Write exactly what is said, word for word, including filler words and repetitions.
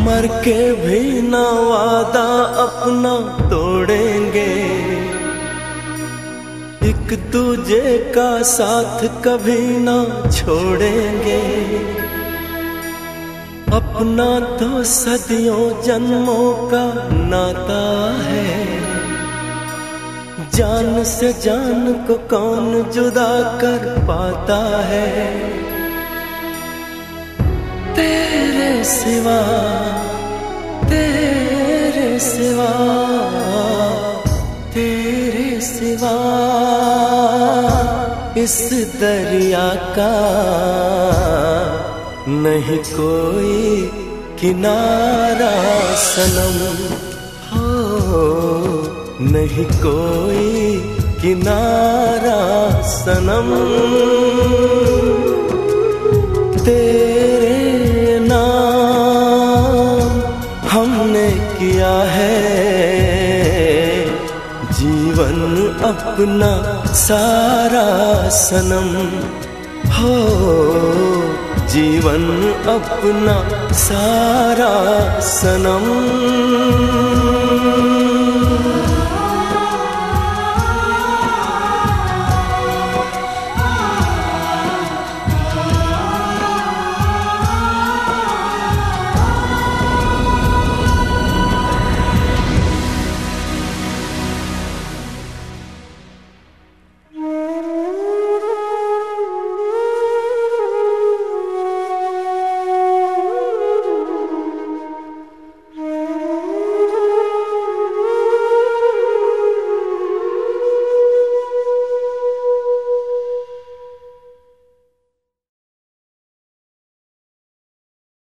मर के भी ना वादा अपना तोड़ेंगे, एक दूजे का साथ कभी ना छोड़ेंगे। अपना तो सदियों जन्मों का नाता है, जान से जान को कौन जुदा कर पाता है। तेरे सिवा तेरे सिवा तेरे सिवा इस दरिया का नहीं कोई किनारा सनम, हो नहीं कोई किनारा सनम। तेरे नाम हमने किया है जीवन अपना सारा सनम, हो जीवन अपना सारा सनम।